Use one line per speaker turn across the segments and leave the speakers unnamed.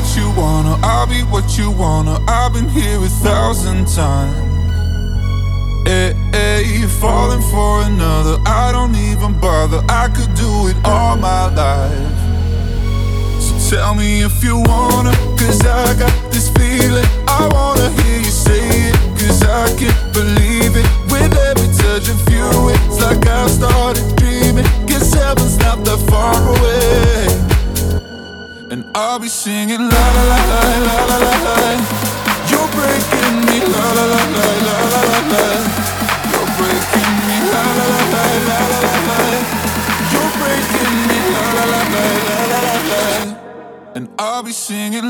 what you wanna, I'll be what you wanna. I've been here 1,000 times. Hey, falling for another, I don't even bother. I could do it all my life. So tell me if you wanna, cause I got this feeling. I wanna hear you say it, cause I can't believe it. With every touch of you, it's like I've started dreaming. Guess heaven's not that far away. And I'll be singing la la la la la la la la. You're breaking me la la la la la la la la. You're breaking me la la la la la la la la. You're breaking me la la la la la la la la. And I'll be singing.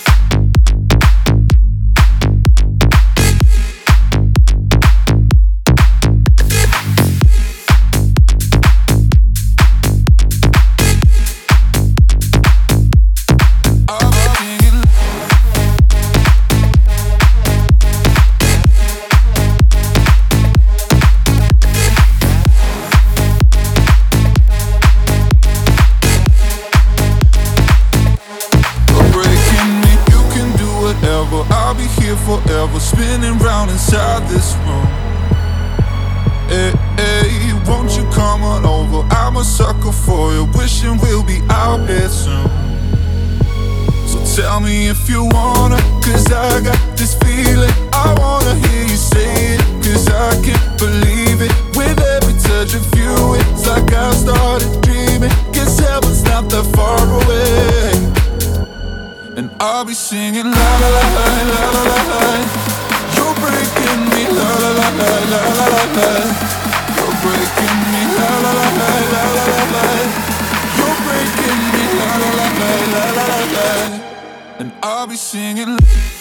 I'll be here forever, spinning round inside this room. Hey, won't you come on over? I'm a sucker for you, wishing we'll be out here soon. So tell me if you wanna, cause I got this feeling. I wanna hear you say it, cause I can't believe it. With every touch of you, it's like I started dreaming. Guess heaven's not that far away. And I'll be singing la la la la la la la la. You're breaking me la la la la la la la la. You're breaking me la la la la la la la la. You're breaking me la la la la la la la la. And I'll be singing.